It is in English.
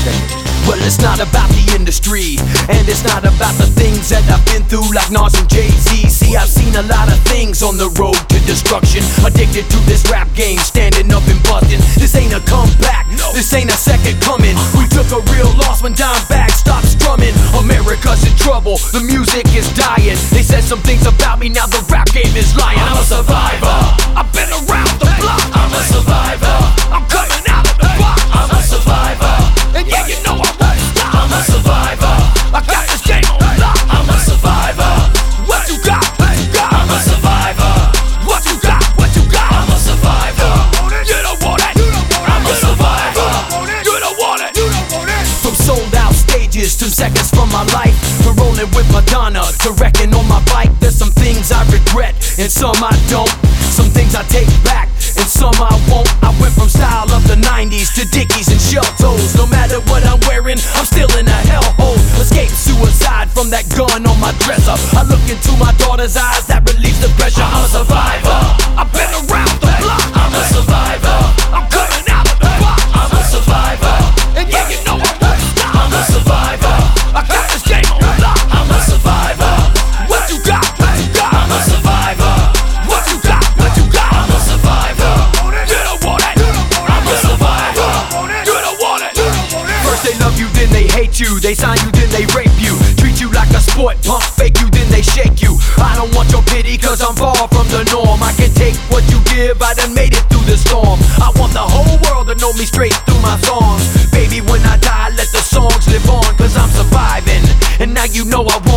Well, it's not about the industry, and it's not about the things that I've been through like Nas and Jay-Z. See, I've seen a lot of things on the road to destruction. Addicted to this rap game, standing up and busting. This ain't a comeback, this ain't a second coming. We took a real loss when Dimebag stopped strumming. America's in trouble, the music is dying. They said some things about me, now the rap game is lying. I'm a survivor, I've been around the block. I'm a survivor, I'm coming out of the box. I'm a survivor, and yeah, you know I won't stop. I'm a survivor, I got this game on lock. I'm a survivor, what you got, what you got. I'm a survivor, what you got, what you got. I'm a survivor, you don't want it. I'm a survivor, you don't want it. From sold out stages to seconds from my life, to rolling with Madonna, to wrecking on my bike. There's some things I regret, and some I don't. Some things I take back, and some I won't. I went from style of the 90s to Dickies and shell toes. No matter what I'm wearing, I'm still in a hellhole. Escape suicide from that gun on my dresser. I look into my daughter's eyes, that relieves the pressure. I'm a survivor, I've been around the block. I'm a survivor, I'm coming out of the box. I'm a survivor, and yeah, you know I won't stop. I'm a survivor, I got this game on lock. I'm a survivor, what you got, what you got. I'm a survivor, what you got, what you got. I'm a survivor, you don't want it. I'm a survivor, you don't want it. First they love you, then they hate you. They sign you, then they rape you. Treat you like a sport, pump fake you, then they shake you. I don't want your pity, cause I'm far from the norm. I can take what you give, I done made it through the storm. I want the whole world to know me straight through my songs. Baby, when I die, let the songs live on, cause I'm surviving, and now you know I